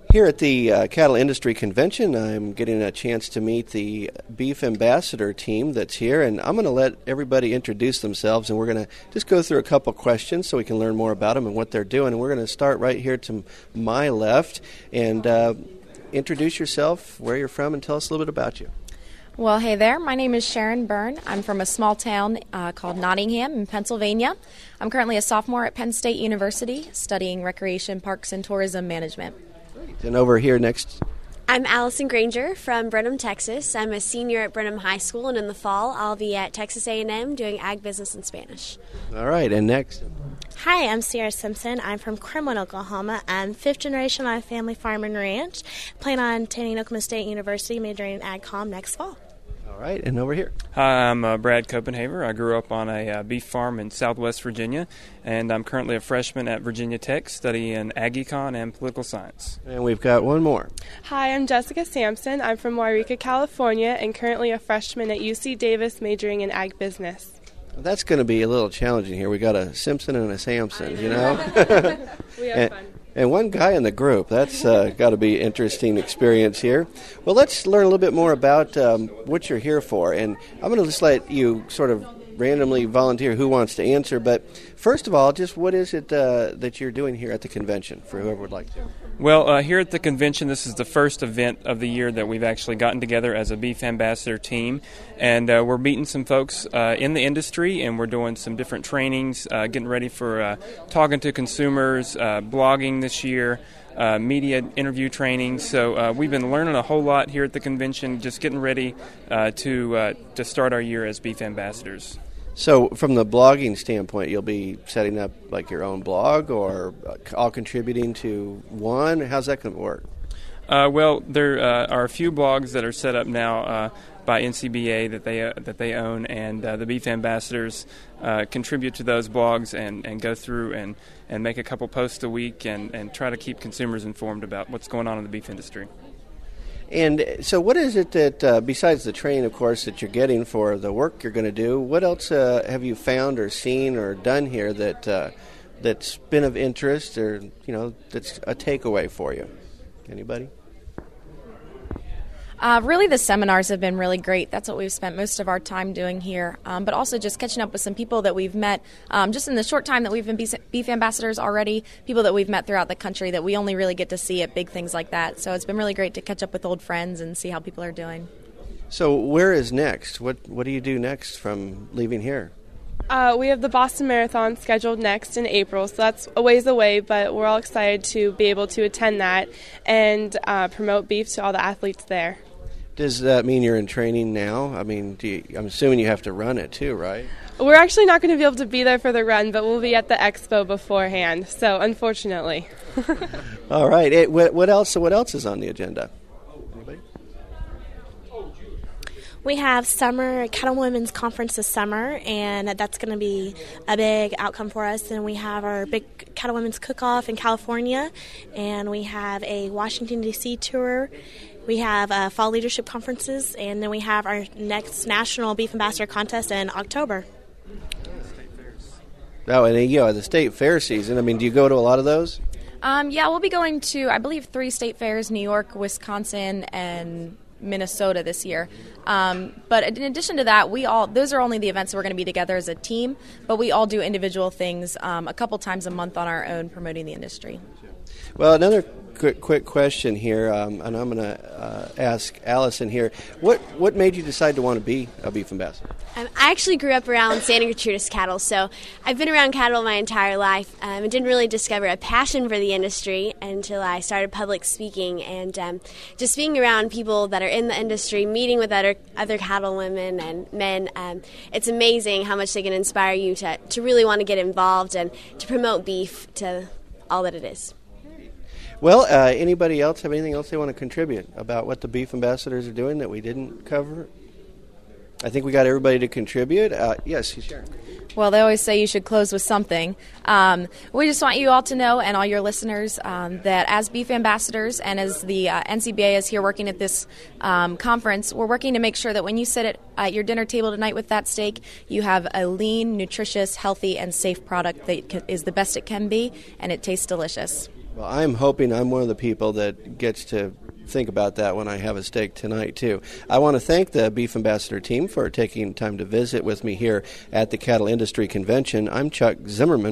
Here at the Cattle Industry Convention, I'm getting a chance to meet the Beef Ambassador team that's here, and I'm going to let everybody introduce themselves, and we're going to just go through a couple questions so we can learn more about them and what they're doing. And we're going to start right here to my left, and introduce yourself, where you're from, and tell us a little bit about you. Well, hey there. My name is Sharon Byrne. I'm from a small town called Nottingham in Pennsylvania. I'm currently a sophomore at Penn State University studying recreation, parks, and tourism management. And over here next. I'm Allison Granger from Brenham, Texas. I'm a senior at Brenham High School, and in the fall I'll be at Texas A&M doing ag business and Spanish. All right, and next. Hi, I'm Sierra Simpson. I'm from Cremwood, Oklahoma. I'm fifth generation on a family farm and ranch. Plan on attending Oklahoma State University, majoring in ag comm next fall. All right, and over here. Hi, I'm Brad Copenhaver. I grew up on a beef farm in southwest Virginia, and I'm currently a freshman at Virginia Tech studying ag econ and political science. And we've got one more. Hi, I'm Jessica Sampson. I'm from Wairika, California, and currently a freshman at UC Davis majoring in ag business. That's going to be a little challenging here. We got a Simpson and a Sampson, you know? We have fun. And one guy in the group. That's got to be an interesting experience here. Well, let's learn a little bit more about what you're here for. And I'm going to just let you sort of randomly volunteer who wants to answer. But first of all, just what is it that you're doing here at the convention for whoever would like to? Well, here at the convention, this is the first event of the year that we've actually gotten together as a Beef Ambassador team. And we're meeting some folks in the industry, and we're doing some different trainings, getting ready for talking to consumers, blogging this year, media interview training. So we've been learning a whole lot here at the convention, just getting ready to start our year as Beef Ambassadors. So from the blogging standpoint, you'll be setting up like your own blog or all contributing to one? How's that going to work? Well, there are a few blogs that are set up now by NCBA that they own, and the Beef Ambassadors contribute to those blogs and go through and make a couple posts a week and try to keep consumers informed about what's going on in the beef industry. And so what is it that, besides the training, of course, that you're getting for the work you're going to do, what else have you found or seen or done here that's been of interest or, you know, that's a takeaway for you? Anybody? Really, the seminars have been really great. That's what we've spent most of our time doing here. But also just catching up with some people that we've met just in the short time that we've been Beef Ambassadors already, people that we've met throughout the country that we only really get to see at big things like that. So it's been really great to catch up with old friends and see how people are doing. So where is next? What do you do next from leaving here? We have the Boston Marathon scheduled next in April, so that's a ways away, but we're all excited to be able to attend that and promote beef to all the athletes there. Does that mean you're in training now? I mean, I'm assuming you have to run it too, right? We're actually not going to be able to be there for the run, but we'll be at the expo beforehand, so unfortunately. All right. What else? So what else is on the agenda? Anybody? We have summer Cattle Women's Conference this summer, and that's going to be a big outcome for us. And we have our big Cattle Women's Cook-Off in California, and we have a Washington, D.C. tour. We have fall leadership conferences, and then we have our next National Beef Ambassador Contest in October. Oh, and the state fair season. I mean, do you go to a lot of those? Yeah, we'll be going to, I believe, 3 state fairs, New York, Wisconsin, and Minnesota this year. But in addition to that, those are only the events that we're going to be together as a team, but we all do individual things a couple times a month on our own promoting the industry. Well, another quick question here, and I'm going to ask Allison here. What made you decide to want to be a beef ambassador? I actually grew up around Santa Gertrudis cattle, so I've been around cattle my entire life. I didn't really discover a passion for the industry until I started public speaking, and just being around people that are in the industry, meeting with other cattle women and men, it's amazing how much they can inspire you to really want to get involved and to promote beef to all that it is. Well, anybody else have anything else they want to contribute about what the Beef Ambassadors are doing that we didn't cover? I think we got everybody to contribute. Yes, Sharon. Well, they always say you should close with something. We just want you all to know, and all your listeners, that as Beef Ambassadors and as the NCBA is here working at this conference, we're working to make sure that when you sit at your dinner table tonight with that steak, you have a lean, nutritious, healthy, and safe product that is the best it can be, and it tastes delicious. Well, I'm hoping I'm one of the people that gets to think about that when I have a steak tonight, too. I want to thank the Beef Ambassador team for taking time to visit with me here at the Cattle Industry Convention. I'm Chuck Zimmerman.